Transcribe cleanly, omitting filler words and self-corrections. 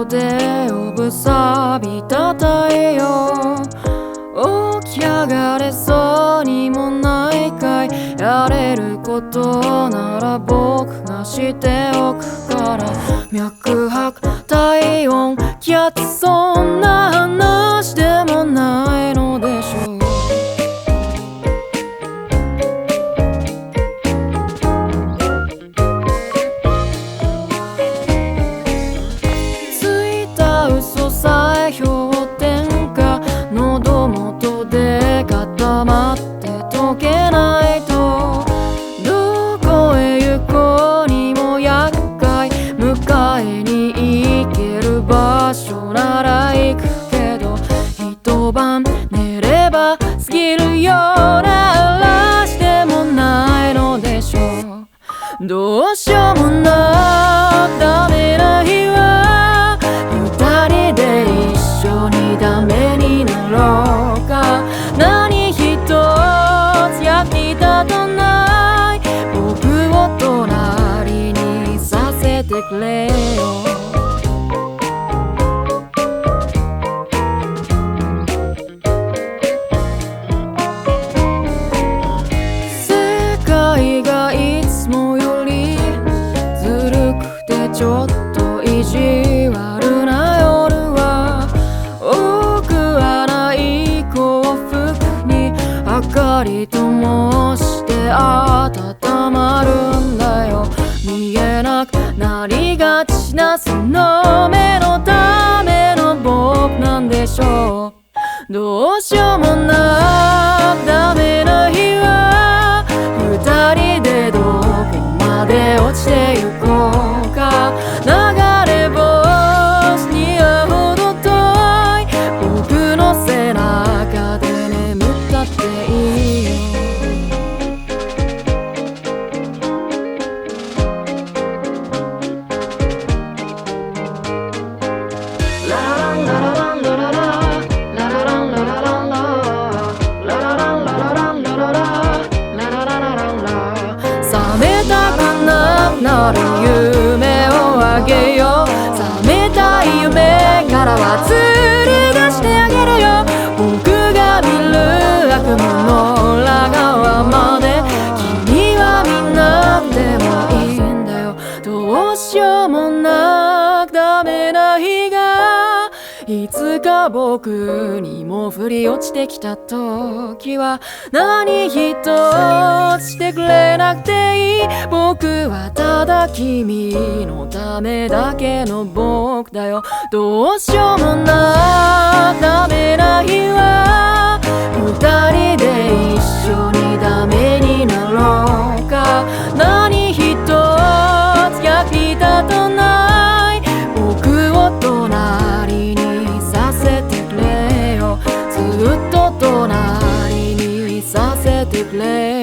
元で呼ぶ錆びた太陽、起き上がれそうにもないかい。やれることなら僕がしておくから。脈拍体温気圧、そんな話でもないのでしょう。嘘さえ氷点下、喉元で固まって溶けないと。どこへ行こうにも厄介、迎えに行ける場所なら行くけど、一晩寝れば過ぎるような嵐でもないのでしょう。どうしようもなダメな日は二人で一緒にダメになろうか。何一つ役に立たない僕を隣にさせてくれよ。世界がいつもよりずるくてちょっと意地悪な夜は、僕はない幸福に明かり灯して温まるんだよ。見えなくなりがちなその目のための僕なんでしょう。どうしようもなダメな日は二人でどこまで落ちてゆこうか。流れ星には程遠い僕の背中で眠ったっていいよ。覚めたくなる夢をあげよう。覚めたい夢からは釣り出してあげるよ。僕が見る悪夢の裏側まで君は見なくてもいいんだよ。どうしようもなダメな日がいつか僕にも降り落ちてきた時は、何一つしてくれなくていい。僕はただ君のためだけの僕だよ。どうしようもなダメな日は二人で一緒にダメになろうか。何一つ役に立たない僕を隣にさせてくれよ。ずっと隣にさせてくれよ。